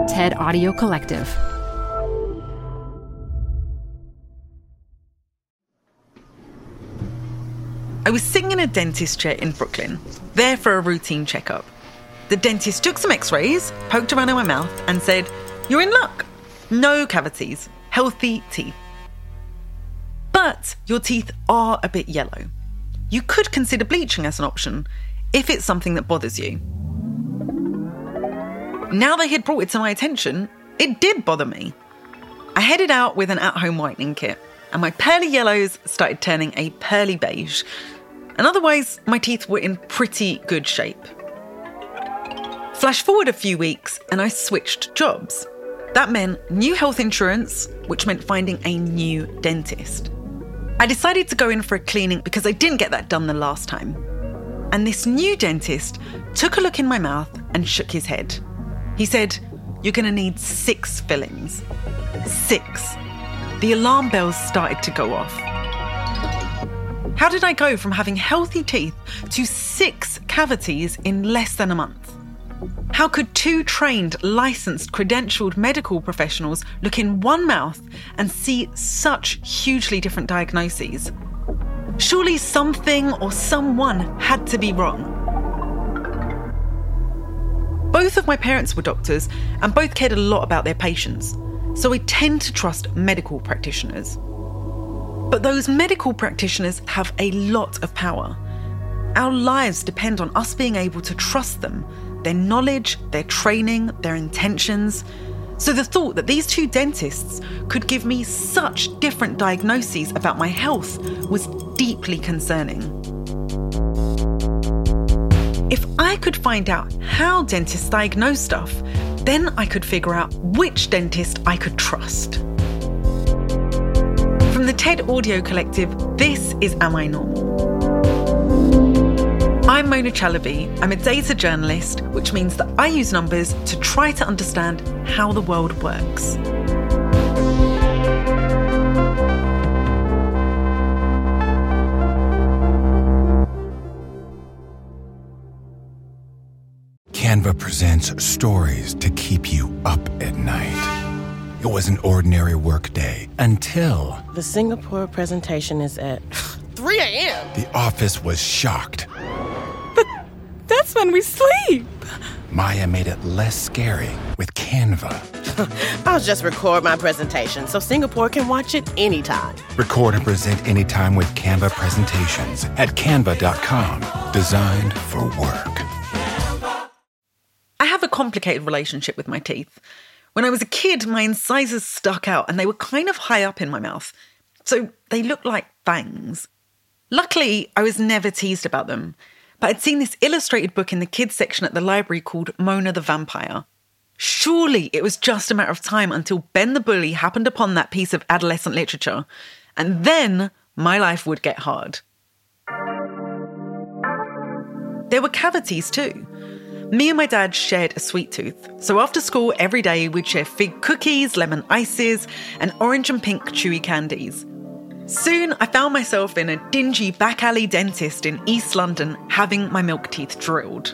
TED Audio Collective. I was sitting in a dentist chair in Brooklyn, there for a routine checkup. The dentist took some x-rays, poked around in my mouth and said, "You're in luck. No cavities, healthy teeth. But your teeth are a bit yellow. You could consider bleaching as an option if it's something that bothers you." Now they had brought it to my attention, it did bother me. I headed out with an at-home whitening kit, and my pearly yellows started turning a pearly beige. And otherwise, my teeth were in pretty good shape. Flash forward a few weeks, and I switched jobs. That meant new health insurance, which meant finding a new dentist. I decided to go in for a cleaning because I didn't get that done the last time. And this new dentist took a look in my mouth and shook his head. He said, "You're going to need 6 fillings. 6. The alarm bells started to go off. How did I go from having healthy teeth to 6 cavities in less than a month? How could 2 trained, licensed, credentialed medical professionals look in one mouth and see such hugely different diagnoses? Surely something or someone had to be wrong. Both of my parents were doctors and both cared a lot about their patients, so I tend to trust medical practitioners. But those medical practitioners have a lot of power. Our lives depend on us being able to trust them, their knowledge, their training, their intentions. So the thought that these 2 dentists could give me such different diagnoses about my health was deeply concerning. If I could find out how dentists diagnose stuff, then I could figure out which dentist I could trust. From the TED Audio Collective, this is Am I Normal? I'm Mona Chalabi. I'm a data journalist, which means that I use numbers to try to understand how the world works. Canva presents stories to keep you up at night. It was an ordinary workday until... The Singapore presentation is at 3 a.m. The office was shocked. But that's when we sleep. Maya made it less scary with Canva. I'll just record my presentation so Singapore can watch it anytime. Record and present anytime with Canva presentations at canva.com. Designed for work. I have a complicated relationship with my teeth. When I was a kid, my incisors stuck out and they were kind of high up in my mouth, so they looked like fangs. Luckily, I was never teased about them, but I'd seen this illustrated book in the kids section at the library called Mona the Vampire. Surely it was just a matter of time until Ben the Bully happened upon that piece of adolescent literature, and then my life would get hard. There were cavities too. Me and my dad shared a sweet tooth, so after school every day we'd share fig cookies, lemon ices, and orange and pink chewy candies. Soon I found myself in a dingy back alley dentist in East London having my milk teeth drilled.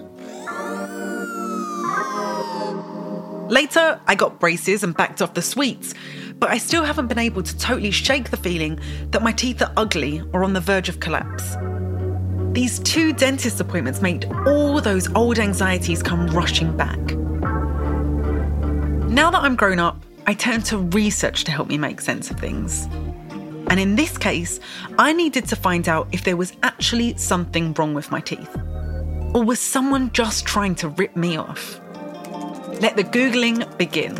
Later, I got braces and backed off the sweets, but I still haven't been able to totally shake the feeling that my teeth are ugly or on the verge of collapse. These 2 dentist appointments made all those old anxieties come rushing back. Now that I'm grown up, I turn to research to help me make sense of things. And in this case, I needed to find out if there was actually something wrong with my teeth. Or was someone just trying to rip me off? Let the Googling begin.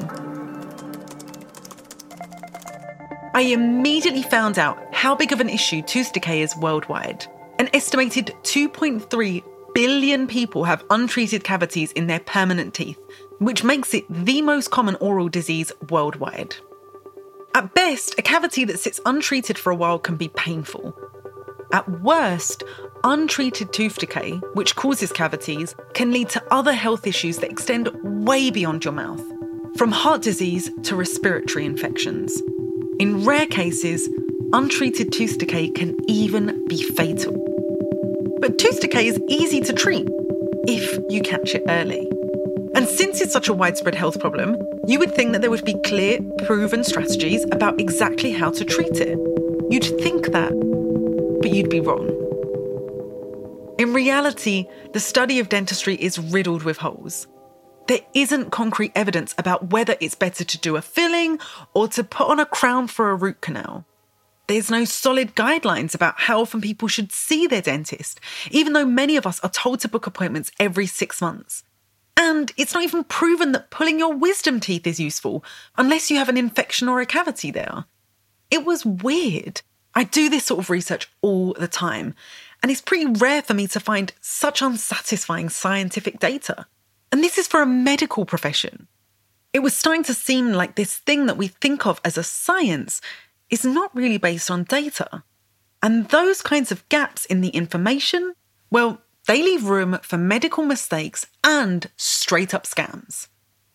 I immediately found out how big of an issue tooth decay is worldwide. An estimated 2.3 billion people have untreated cavities in their permanent teeth, which makes it the most common oral disease worldwide. At best, a cavity that sits untreated for a while can be painful. At worst, untreated tooth decay, which causes cavities, can lead to other health issues that extend way beyond your mouth, from heart disease to respiratory infections. In rare cases, untreated tooth decay can even be fatal. But tooth decay is easy to treat if you catch it early. And since it's such a widespread health problem, you would think that there would be clear, proven strategies about exactly how to treat it. You'd think that, but you'd be wrong. In reality, the study of dentistry is riddled with holes. There isn't concrete evidence about whether it's better to do a filling or to put on a crown for a root canal. There's no solid guidelines about how often people should see their dentist, even though many of us are told to book appointments every 6 months. And it's not even proven that pulling your wisdom teeth is useful, unless you have an infection or a cavity there. It was weird. I do this sort of research all the time, and it's pretty rare for me to find such unsatisfying scientific data. And this is for a medical profession. It was starting to seem like this thing that we think of as a science is not really based on data. And those kinds of gaps in the information, well, they leave room for medical mistakes and straight-up scams.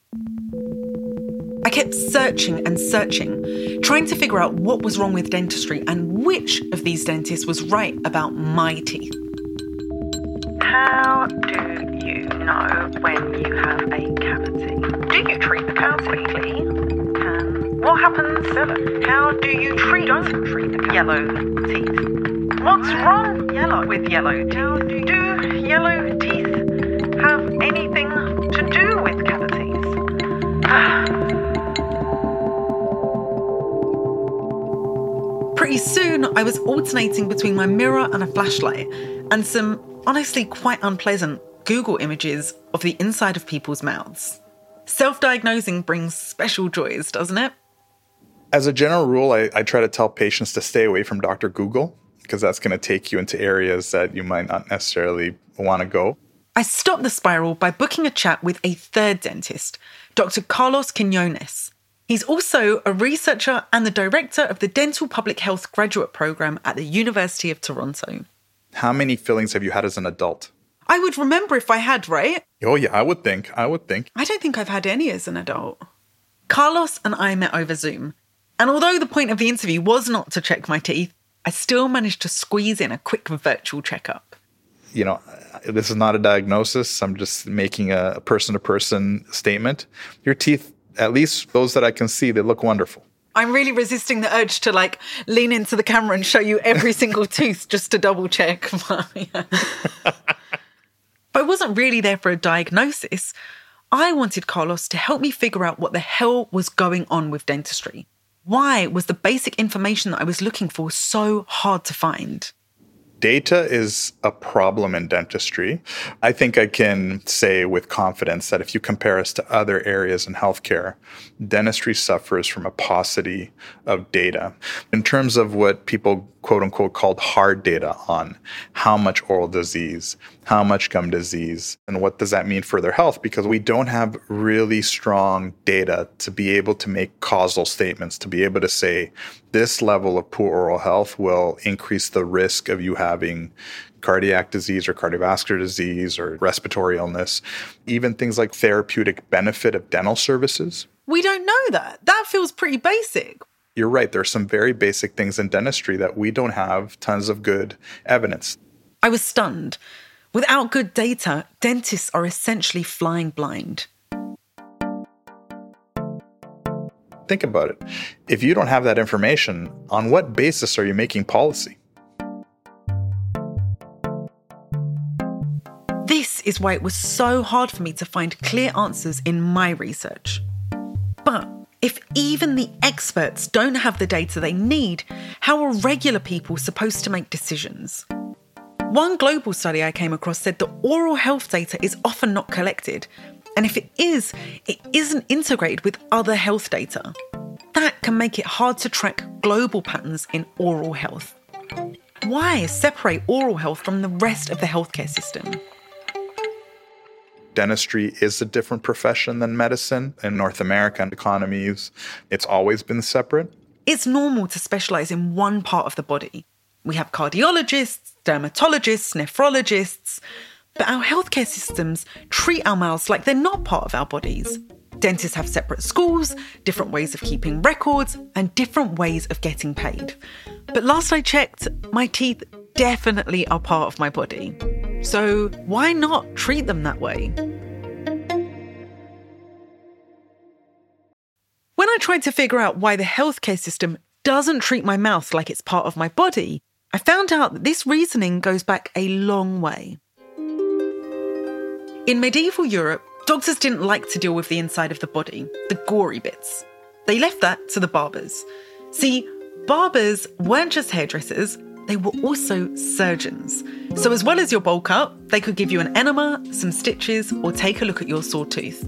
I kept searching and searching, trying to figure out what was wrong with dentistry and which of these dentists was right about my teeth. How do you know when you have a cavity? Do you treat the cavity? What happens? How do you treat yellow teeth? What's wrong with yellow teeth? Do yellow teeth have anything to do with cavities? Pretty soon, I was alternating between my mirror and a flashlight and some honestly quite unpleasant Google images of the inside of people's mouths. Self-diagnosing brings special joys, doesn't it? As a general rule, I try to tell patients to stay away from Dr. Google because that's going to take you into areas that you might not necessarily want to go. I stopped the spiral by booking a chat with a third dentist, Dr. Carlos Quinones. He's also a researcher and the director of the Dental Public Health Graduate Programme at the University of Toronto. How many fillings have you had as an adult? I would remember if I had, right? Oh yeah, I would think. I don't think I've had any as an adult. Carlos and I met over Zoom. And although the point of the interview was not to check my teeth, I still managed to squeeze in a quick virtual checkup. You know, this is not a diagnosis. I'm just making a person-to-person statement. Your teeth, at least those that I can see, they look wonderful. I'm really resisting the urge to lean into the camera and show you every single tooth just to double check. But I wasn't really there for a diagnosis. I wanted Carlos to help me figure out what the hell was going on with dentistry. Why was the basic information that I was looking for so hard to find? Data is a problem in dentistry. I think I can say with confidence that if you compare us to other areas in healthcare, dentistry suffers from a paucity of data. In terms of what people quote unquote called hard data on how much oral disease, how much gum disease, and what does that mean for their health? Because we don't have really strong data to be able to make causal statements, to be able to say this level of poor oral health will increase the risk of you having cardiac disease or cardiovascular disease or respiratory illness, even things like therapeutic benefit of dental services. We don't know that. That feels pretty basic. You're right. There's some very basic things in dentistry that we don't have tons of good evidence. I was stunned. Without good data, dentists are essentially flying blind. Think about it. If you don't have that information, on what basis are you making policy? This is why it was so hard for me to find clear answers in my research. But if even the experts don't have the data they need, how are regular people supposed to make decisions? One global study I came across said that oral health data is often not collected, and if it is, it isn't integrated with other health data. That can make it hard to track global patterns in oral health. Why separate oral health from the rest of the healthcare system? Dentistry is a different profession than medicine. In North American economies, it's always been separate. It's normal to specialise in one part of the body. We have cardiologists, dermatologists, nephrologists, but our healthcare systems treat our mouths like they're not part of our bodies. Dentists have separate schools, different ways of keeping records, and different ways of getting paid. But last I checked, my teeth definitely are part of my body. So why not treat them that way? I tried to figure out why the healthcare system doesn't treat my mouth like it's part of my body, I found out that this reasoning goes back a long way. In medieval Europe, doctors didn't like to deal with the inside of the body, the gory bits. They left that to the barbers. See, barbers weren't just hairdressers, they were also surgeons. So as well as your bowl cut, they could give you an enema, some stitches, or take a look at your sore tooth.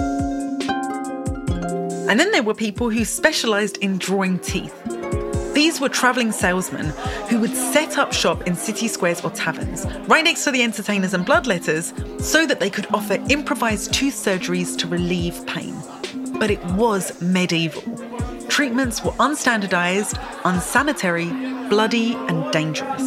And then there were people who specialised in drawing teeth. These were travelling salesmen who would set up shop in city squares or taverns, right next to the entertainers and bloodletters, so that they could offer improvised tooth surgeries to relieve pain. But it was medieval. Treatments were unstandardised, unsanitary, bloody and dangerous.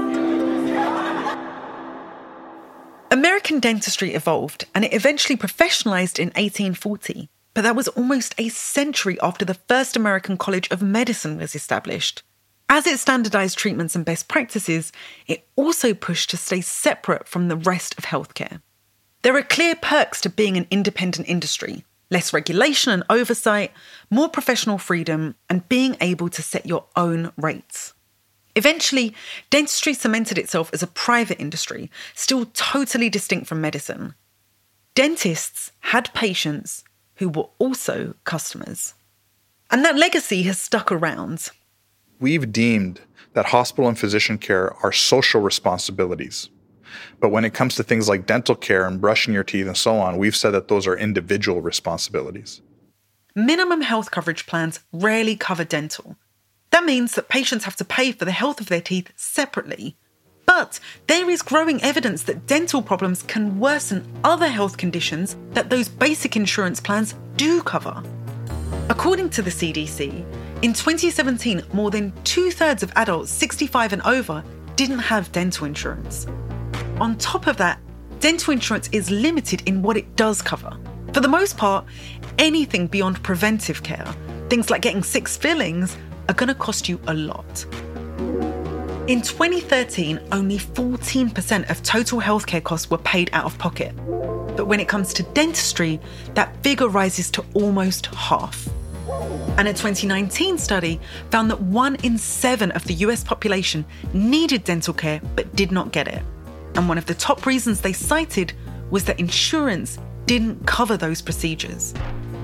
American dentistry evolved and it eventually professionalised in 1840. But that was almost a century after the first American College of Medicine was established. As it standardised treatments and best practices, it also pushed to stay separate from the rest of healthcare. There are clear perks to being an independent industry: less regulation and oversight, more professional freedom, and being able to set your own rates. Eventually, dentistry cemented itself as a private industry, still totally distinct from medicine. Dentists had patients who were also customers. And that legacy has stuck around. We've deemed that hospital and physician care are social responsibilities. But when it comes to things like dental care and brushing your teeth and so on, we've said that those are individual responsibilities. Minimum health coverage plans rarely cover dental. That means that patients have to pay for the health of their teeth separately. But there is growing evidence that dental problems can worsen other health conditions that those basic insurance plans do cover. According to the CDC, in 2017, more than 2/3 of adults 65 and over didn't have dental insurance. On top of that, dental insurance is limited in what it does cover. For the most part, anything beyond preventive care, things like getting 6 fillings, are going to cost you a lot. In 2013, only 14% of total healthcare costs were paid out of pocket. But when it comes to dentistry, that figure rises to almost half. And a 2019 study found that 1 in 7 of the US population needed dental care but did not get it. And one of the top reasons they cited was that insurance didn't cover those procedures.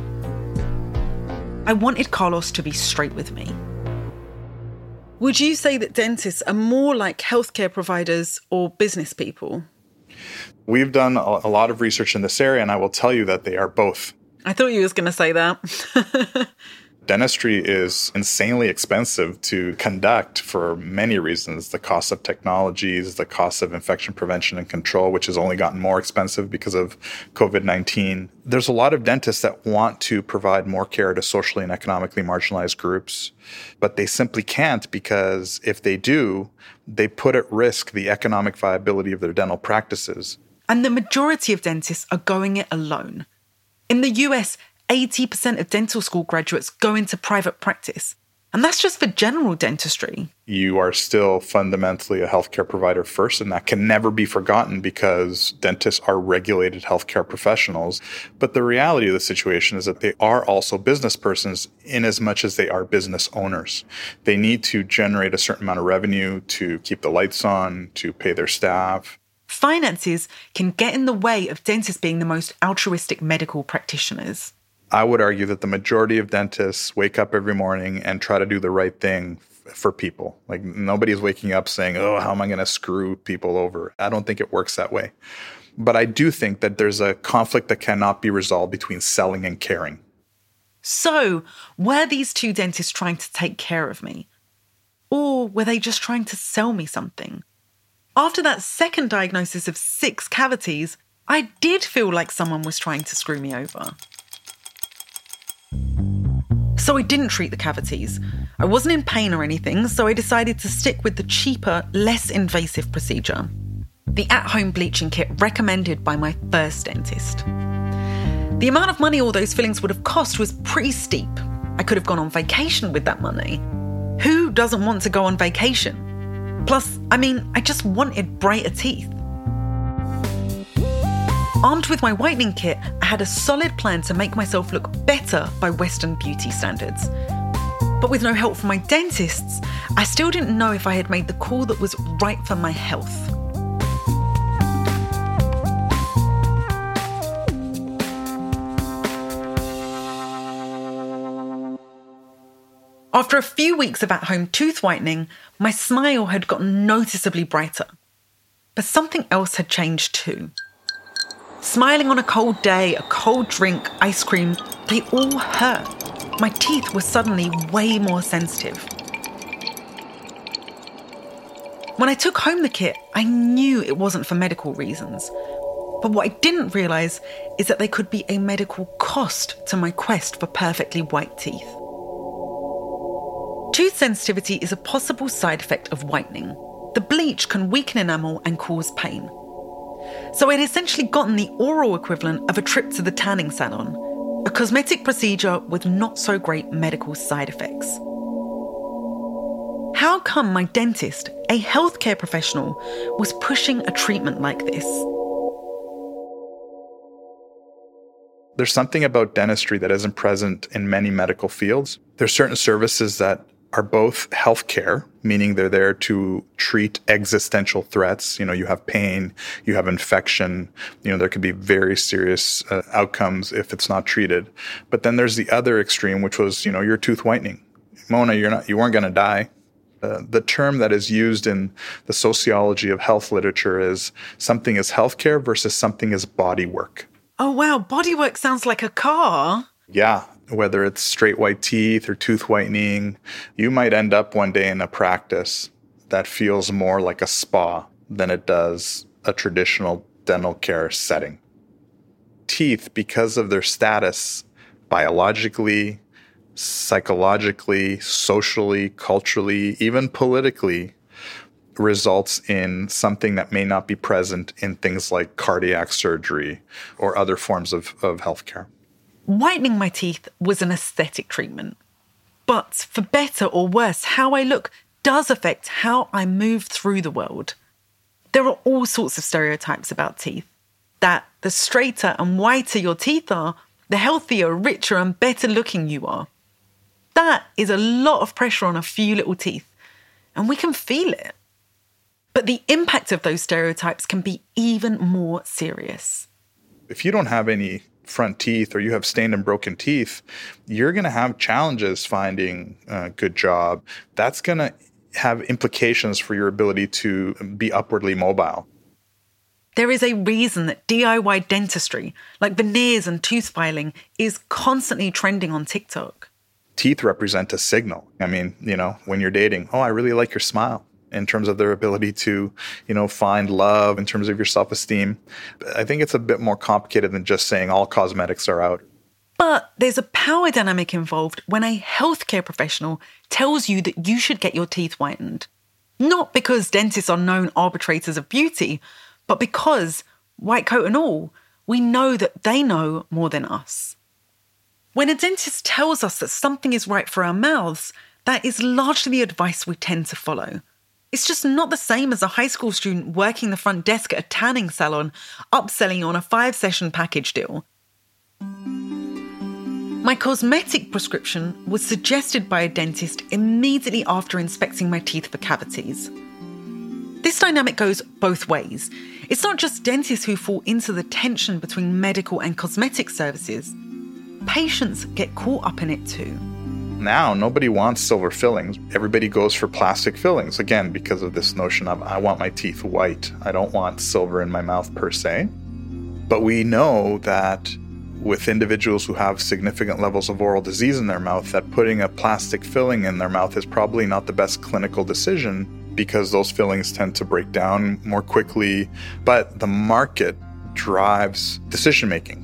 I wanted Carlos to be straight with me. Would you say that dentists are more like healthcare providers or business people? We've done a lot of research in this area, and I will tell you that they are both. I thought you was going to say that. Dentistry is insanely expensive to conduct for many reasons. The cost of technologies, the cost of infection prevention and control, which has only gotten more expensive because of COVID-19. There's a lot of dentists that want to provide more care to socially and economically marginalized groups, but they simply can't because if they do, they put at risk the economic viability of their dental practices. And the majority of dentists are going it alone. In the US, 80% of dental school graduates go into private practice. And that's just for general dentistry. You are still fundamentally a healthcare provider first, and that can never be forgotten because dentists are regulated healthcare professionals. But the reality of the situation is that they are also business persons in as much as they are business owners. They need to generate a certain amount of revenue to keep the lights on, to pay their staff. Finances can get in the way of dentists being the most altruistic medical practitioners. I would argue that the majority of dentists wake up every morning and try to do the right thing for people. Like nobody's waking up saying, oh, how am I going to screw people over? I don't think it works that way. But I do think that there's a conflict that cannot be resolved between selling and caring. So, were these two dentists trying to take care of me? Or were they just trying to sell me something? After that second diagnosis of 6 cavities, I did feel like someone was trying to screw me over. So I didn't treat the cavities. I wasn't in pain or anything, so I decided to stick with the cheaper, less invasive procedure. The at-home bleaching kit recommended by my first dentist. The amount of money all those fillings would have cost was pretty steep. I could have gone on vacation with that money. Who doesn't want to go on vacation? Plus, I just wanted brighter teeth. Armed with my whitening kit, I had a solid plan to make myself look better by Western beauty standards. But with no help from my dentists, I still didn't know if I had made the call that was right for my health. After a few weeks of at-home tooth whitening, my smile had gotten noticeably brighter. But something else had changed too. Smiling on a cold day, a cold drink, ice cream, they all hurt. My teeth were suddenly way more sensitive. When I took home the kit, I knew it wasn't for medical reasons. But what I didn't realise is that there could be a medical cost to my quest for perfectly white teeth. Tooth sensitivity is a possible side effect of whitening. The bleach can weaken enamel and cause pain. So I'd essentially gotten the oral equivalent of a trip to the tanning salon, a cosmetic procedure with not so great medical side effects. How come my dentist, a healthcare professional, was pushing a treatment like this? There's something about dentistry that isn't present in many medical fields. There's certain services that are both healthcare, meaning they're there to treat existential threats. You have pain, you have infection, there could be very serious outcomes if it's not treated. But then there's the other extreme, which was, your tooth whitening. Mona, you weren't going to die. The term that is used in the sociology of health literature is something is healthcare versus something is body work. Oh, wow. Body work sounds like a car. Yeah. Whether it's straight white teeth or tooth whitening, you might end up one day in a practice that feels more like a spa than it does a traditional dental care setting. Teeth, because of their status biologically, psychologically, socially, culturally, even politically, results in something that may not be present in things like cardiac surgery or other forms of healthcare. Whitening my teeth was an aesthetic treatment. But for better or worse, how I look does affect how I move through the world. There are all sorts of stereotypes about teeth. That the straighter and whiter your teeth are, the healthier, richer and better looking you are. That is a lot of pressure on a few little teeth, and we can feel it. But the impact of those stereotypes can be even more serious. If you don't have any front teeth or you have stained and broken teeth, you're going to have challenges finding a good job. That's going to have implications for your ability to be upwardly mobile. There is a reason that DIY dentistry, like veneers and tooth filing, is constantly trending on TikTok. Teeth represent a signal. I mean, when you're dating, I really like your smile. In terms of their ability to, find love, in terms of your self-esteem. I think it's a bit more complicated than just saying all cosmetics are out. But there's a power dynamic involved when a healthcare professional tells you that you should get your teeth whitened. Not because dentists are known arbitrators of beauty, but because, white coat and all, we know that they know more than us. When a dentist tells us that something is right for our mouths, that is largely the advice we tend to follow. It's just not the same as a high school student working the front desk at a tanning salon, upselling on a 5-session package deal. My cosmetic prescription was suggested by a dentist immediately after inspecting my teeth for cavities. This dynamic goes both ways. It's not just dentists who fall into the tension between medical and cosmetic services. Patients get caught up in it too. Now, nobody wants silver fillings. Everybody goes for plastic fillings, again, because of this notion of, I want my teeth white. I don't want silver in my mouth per se. But we know that with individuals who have significant levels of oral disease in their mouth, that putting a plastic filling in their mouth is probably not the best clinical decision because those fillings tend to break down more quickly. But the market drives decision-making.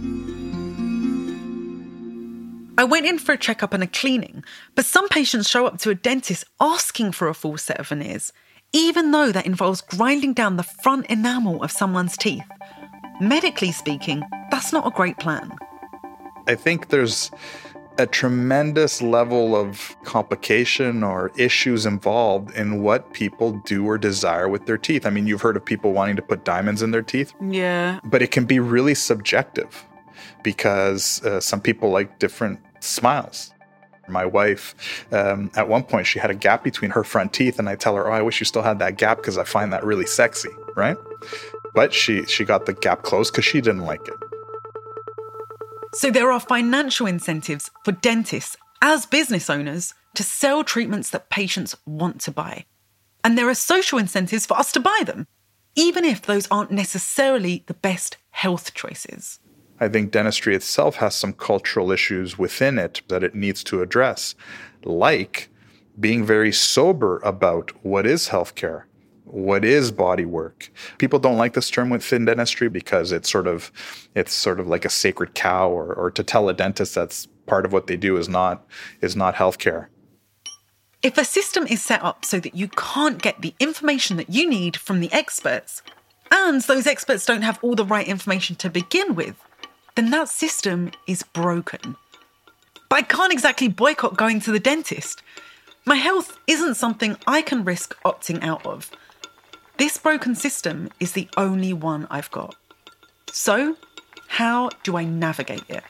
I went in for a checkup and a cleaning, but some patients show up to a dentist asking for a full set of veneers, even though that involves grinding down the front enamel of someone's teeth. Medically speaking, that's not a great plan. I think there's a tremendous level of complication or issues involved in what people do or desire with their teeth. I mean, you've heard of people wanting to put diamonds in their teeth. Yeah. But it can be really subjective because some people like different smiles. My wife, at one point, she had a gap between her front teeth, and I tell her, I wish you still had that gap because I find that really sexy, right? But she got the gap closed because she didn't like it. So there are financial incentives for dentists as business owners to sell treatments that patients want to buy. And there are social incentives for us to buy them, even if those aren't necessarily the best health choices. I think dentistry itself has some cultural issues within it that it needs to address, like being very sober about what is healthcare, what is body work. People don't like this term within dentistry because it's sort of like a sacred cow, or to tell a dentist that's part of what they do is not healthcare. If a system is set up so that you can't get the information that you need from the experts, and those experts don't have all the right information to begin with, then that system is broken. But I can't exactly boycott going to the dentist. My health isn't something I can risk opting out of. This broken system is the only one I've got. So, how do I navigate it?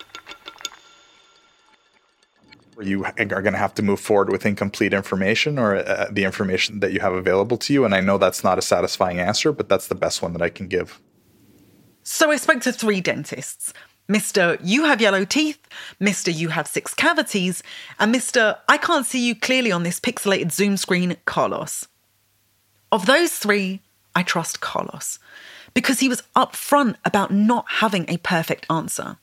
You are going to have to move forward with incomplete information, or the information that you have available to you. And I know that's not a satisfying answer, but that's the best one that I can give. So I spoke to 3 dentists. Mr. You have yellow teeth, Mr. You have 6 cavities, and Mr. I can't see you clearly on this pixelated Zoom screen, Carlos. Of those 3, I trust Carlos because he was upfront about not having a perfect answer.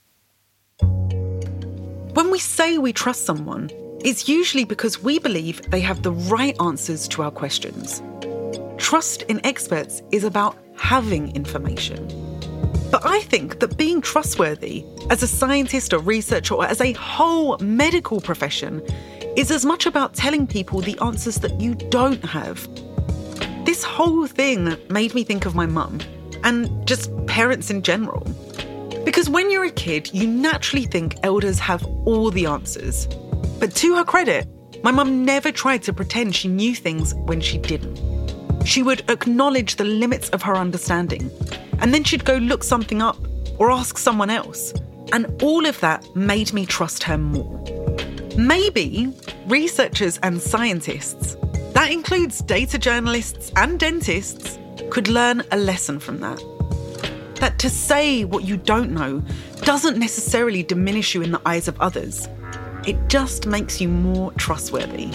When we say we trust someone, it's usually because we believe they have the right answers to our questions. Trust in experts is about having information. But I think that being trustworthy as a scientist or researcher or as a whole medical profession is as much about telling people the answers that you don't have. This whole thing made me think of my mum and just parents in general. Because when you're a kid, you naturally think elders have all the answers. But to her credit, my mum never tried to pretend she knew things when she didn't. She would acknowledge the limits of her understanding, and then she'd go look something up or ask someone else. And all of that made me trust her more. Maybe researchers and scientists, that includes data journalists and dentists, could learn a lesson from that. That to say what you don't know doesn't necessarily diminish you in the eyes of others. It just makes you more trustworthy.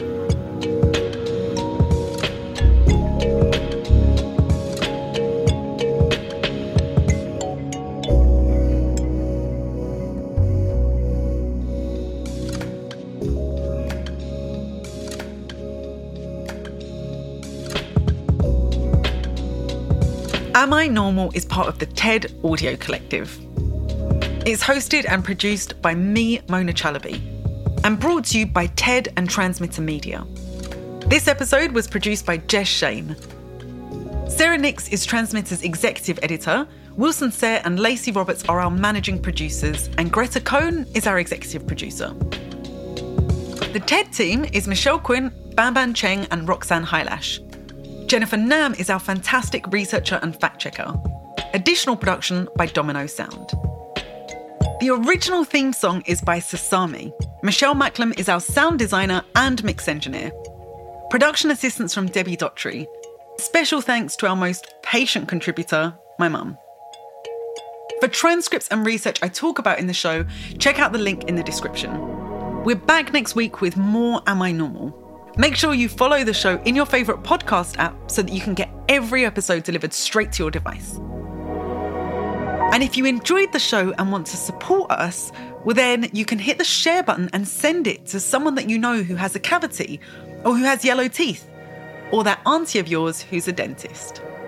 Am I Normal is part of the TED Audio Collective. It's hosted and produced by me, Mona Chalabi, and brought to you by TED and Transmitter Media. This episode was produced by Jess Shane. Sarah Nix is Transmitter's executive editor, Wilson Sayre and Lacey Roberts are our managing producers, and Greta Cohn is our executive producer. The TED team is Michelle Quinn, Banban Cheng and Roxanne Hylash. Jennifer Nam is our fantastic researcher and fact-checker. Additional production by Domino Sound. The original theme song is by Sasami. Michelle Macklem is our sound designer and mix engineer. Production assistance from Debbie Daughtry. Special thanks to our most patient contributor, my mum. For transcripts and research I talk about in the show, check out the link in the description. We're back next week with more Am I Normal? Make sure you follow the show in your favourite podcast app so that you can get every episode delivered straight to your device. And if you enjoyed the show and want to support us, well then you can hit the share button and send it to someone that you know who has a cavity or who has yellow teeth, or that auntie of yours who's a dentist.